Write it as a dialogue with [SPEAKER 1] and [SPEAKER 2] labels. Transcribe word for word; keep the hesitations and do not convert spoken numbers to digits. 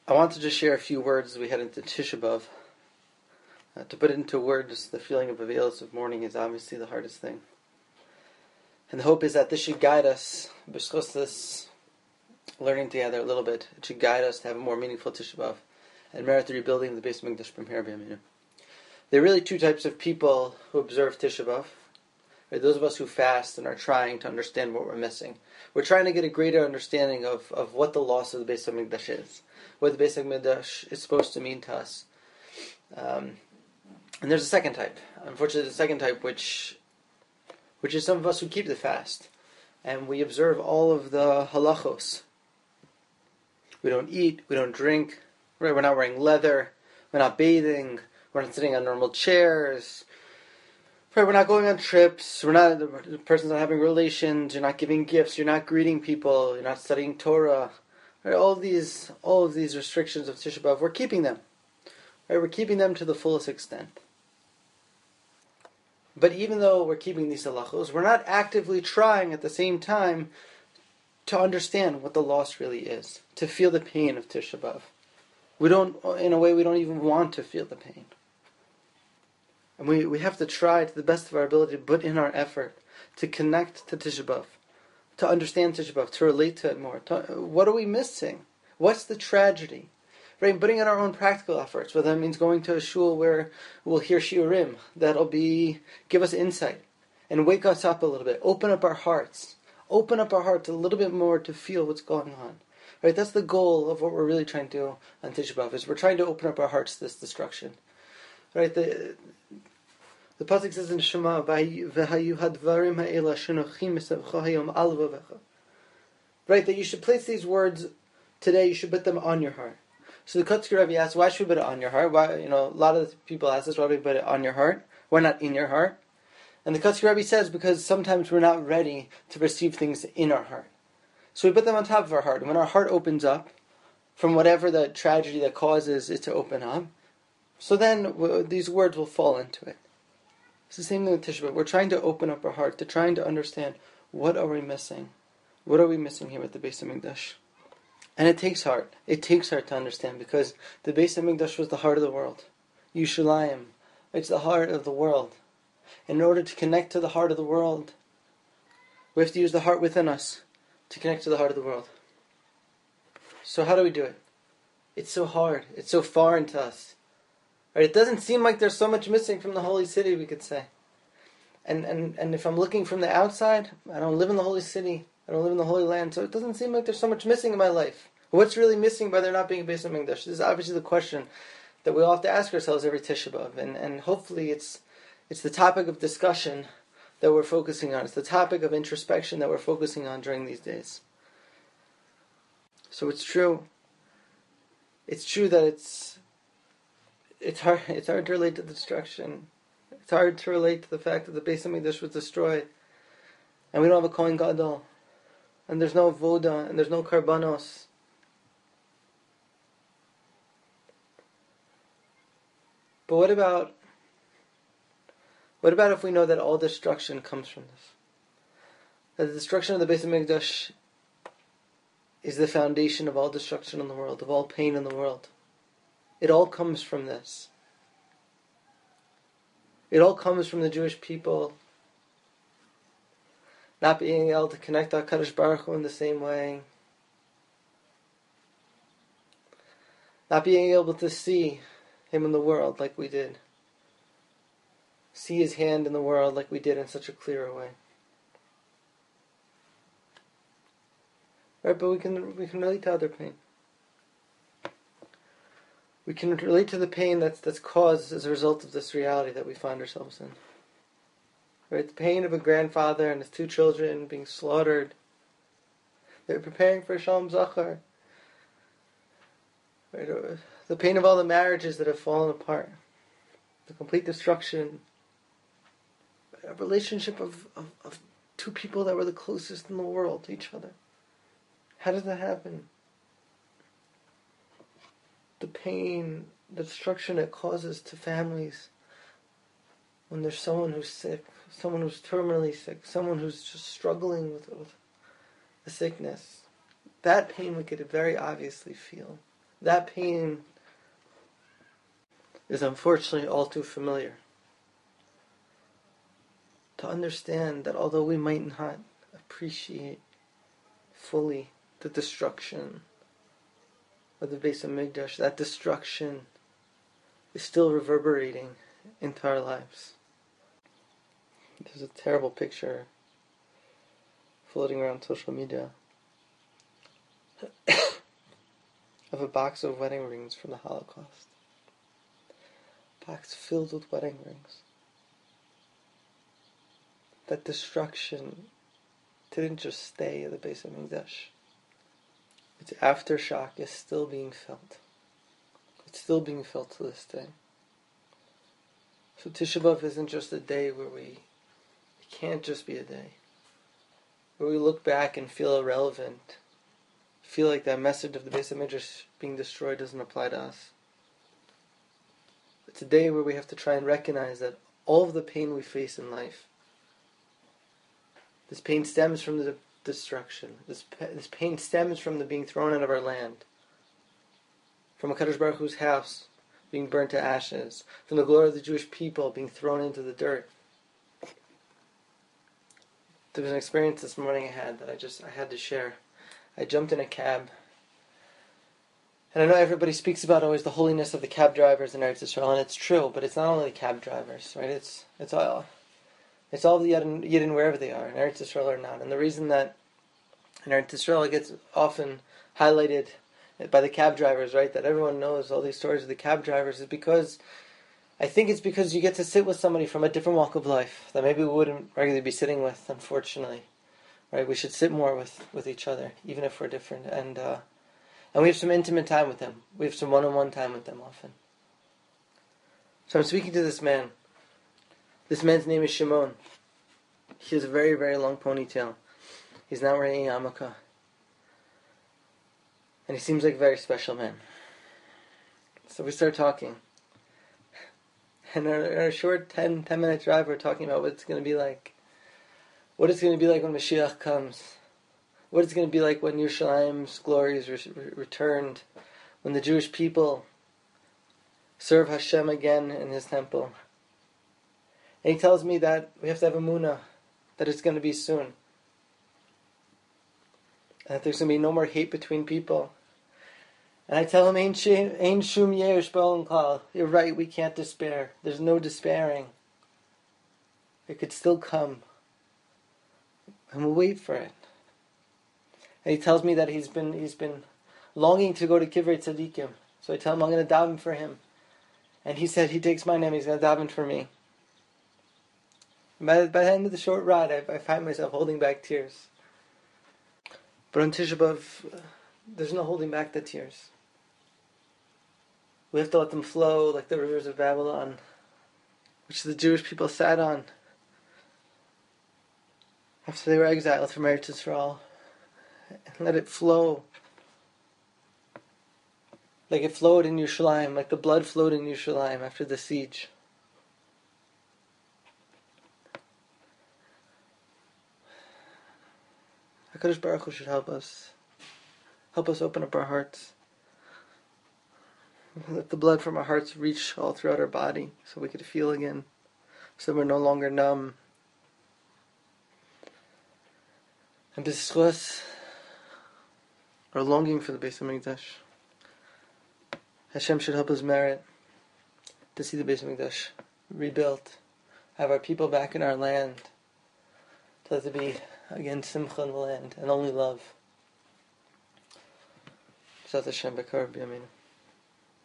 [SPEAKER 1] I want to just share a few words as we head into Tisha B'Av. Uh, to put into words the feeling of avails of mourning is obviously the hardest thing. And the hope is that this should guide us, b'schus this learning together a little bit, it should guide us to have a more meaningful Tisha B'Av and merit the rebuilding of the Beis Hamikdash from here b'yameinu. There are really two types of people who observe Tisha B'Av. Right? Those of us who fast and are trying to understand what we're missing. We're trying to get a greater understanding of, of what the loss of the Beis Hamikdash is, what the Beis Hamikdash is supposed to mean to us. Um, and there's a second type. Unfortunately, the second type, which which is some of us who keep the fast, and we observe all of the halachos. We don't eat, we don't drink, right? We're not wearing leather, we're not bathing, we're not sitting on normal chairs, right? We're not going on trips, we're not, the person's not having relations, you're not giving gifts, you're not greeting people, you're not studying Torah, right? All of these, all of these restrictions of Tisha B'Av, we're keeping them, right? We're keeping them to the fullest extent. But even though we're keeping these halachos, we're not actively trying at the same time to understand what the loss really is, to feel the pain of Tisha B'Av. We don't, in a way, we don't even want to feel the pain. And we, we have to try to the best of our ability to put in our effort to connect to Tisha B'Av, to understand Tisha B'Av, to relate to it more. To, what are we missing? What's the tragedy? Right, putting in our own practical efforts, whether that means going to a shul where we'll hear shiurim, that'll be, give us insight, and wake us up a little bit, open up our hearts, open up our hearts a little bit more to feel what's going on. Right, that's the goal of what we're really trying to do on Tisha B'Av, is we're trying to open up our hearts to this destruction. Right, the the pasuk says in Shema, "V'hayu hadvarim ha'ela shenochim misavcha hayom al vavecha." Right, that you should place these words today, you should put them on your heart. So the Kotzker Rebbe asks, why should we put it on your heart? Why, you know, a lot of people ask us, why do we put it on your heart? Why not in your heart? And the Kotzker Rebbe says, because sometimes we're not ready to receive things in our heart. So we put them on top of our heart. And when our heart opens up, from whatever the tragedy that causes it to open up, so then w- these words will fall into it. It's the same thing with Tisha B'Av. We're trying to open up our heart, to trying to understand, what are we missing? What are we missing here at the Beis Hamikdash? And it takes heart. It takes heart to understand, because the Beis Hamikdash was the heart of the world. Yerushalayim, it's the heart of the world. In order to connect to the heart of the world, we have to use the heart within us to connect to the heart of the world. So how do we do it? It's so hard. It's so foreign to us. Right? It doesn't seem like there's so much missing from the holy city, we could say. And, and, and if I'm looking from the outside, I don't live in the holy city. I don't live in the Holy Land, so it doesn't seem like there's so much missing in my life. What's really missing by there not being a Beis Hamikdash? This is obviously the question that we all have to ask ourselves every Tisha B'Av, and and hopefully it's it's the topic of discussion that we're focusing on. It's the topic of introspection that we're focusing on during these days. So it's true. It's true that it's it's hard. It's hard to relate to the destruction. It's hard to relate to the fact that the Beis Hamikdash was destroyed, and we don't have a Kohen Gadol. And there's no voda, and there's no karbanos. But what about, what about if we know that all destruction comes from this? That the destruction of the Beis Hamikdash is the foundation of all destruction in the world, of all pain in the world. It all comes from this. It all comes from the Jewish people not being able to connect to HaKadosh Baruch Hu in the same way. Not being able to see Him in the world like we did. See His hand in the world like we did in such a clearer way. Right, but we can we can relate to other pain. We can relate to the pain that's that's caused as a result of this reality that we find ourselves in. Right, the pain of a grandfather and his two children being slaughtered. They're preparing for Shalom Zachar. Right, the pain of all the marriages that have fallen apart. The complete destruction. A relationship of, of, of two people that were the closest in the world to each other. How does that happen? The pain, the destruction it causes to families when there's someone who's sick, someone who's terminally sick, someone who's just struggling with, with a sickness. That pain we could very obviously feel. that pain is unfortunately all too familiar. To understand that although we might not appreciate fully the destruction of the Beis Hamikdash, that destruction is still reverberating into our lives. There's a terrible picture floating around social media of a box of wedding rings from the Holocaust. A box filled with wedding rings. That destruction didn't just stay at the Beis Hamikdash. Its aftershock is still being felt. It's still being felt to this day. So Tisha B'Av isn't just a day where we, it can't just be a day where we look back and feel irrelevant, feel like that message of the Beis Hamikdash being destroyed doesn't apply to us. It's a day where we have to try and recognize that all of the pain we face in life, this pain stems from the destruction. This this pain stems from the being thrown out of our land, from HaKadosh Baruch Hu's house being burnt to ashes, from the glory of the Jewish people being thrown into the dirt. There was an experience this morning I had that I just I had to share. I jumped in a cab, and I know everybody speaks about always the holiness of the cab drivers in Eretz Yisrael, and it's true. But it's not only the cab drivers, right? It's it's all. It's all the Yidden, Yidden wherever they are, in Eretz Yisrael or not. And the reason that in Eretz Yisrael it gets often highlighted by the cab drivers, right, that everyone knows all these stories of the cab drivers, is because, I think it's because you get to sit with somebody from a different walk of life that maybe we wouldn't regularly be sitting with, unfortunately. Right? We should sit more with, with each other, even if we're different. And, uh, and we have some intimate time with them. We have some one-on-one time with them often. So I'm speaking to this man. This man's name is Shimon. He has a very, very long ponytail. He's not wearing a yarmulke. And he seems like a very special man. So we start talking. And in a short ten, ten minute drive, we're talking about what it's going to be like. What it's going to be like when Mashiach comes. What it's going to be like when Yerushalayim's glory is re- returned. When the Jewish people serve Hashem again in His temple. And he tells me that we have to have emunah, that it's going to be soon. And that there's going to be no more hate between people. And I tell him, Ein shum yesh b'olam klal. You're right, we can't despair. There's no despairing. It could still come. And we'll wait for it. And he tells me that he's been he's been longing to go to Kivrei Tzadikim. So I tell him I'm going to daven for him. And he said he takes my name, he's going to daven for me. By, by the end of the short ride, I, I find myself holding back tears. But on Tisha B'Av, uh, there's no holding back the tears. We have to let them flow like the rivers of Babylon, which the Jewish people sat on after they were exiled from Eretz Yisrael. And let it flow like it flowed in Yerushalayim, like the blood flowed in Yerushalayim after the siege. HaKadosh Baruch Hu should help us. Help us open up our hearts. Let the blood from our hearts reach all throughout our body so we could feel again. So we're no longer numb. And b'zchus our longing for the Beis Hamikdash, Hashem should help us merit to see the Beis Hamikdash rebuilt, have our people back in our land, to let there be again simcha in the land and only love. B'ezrat Hashem b'karav b'yameinu.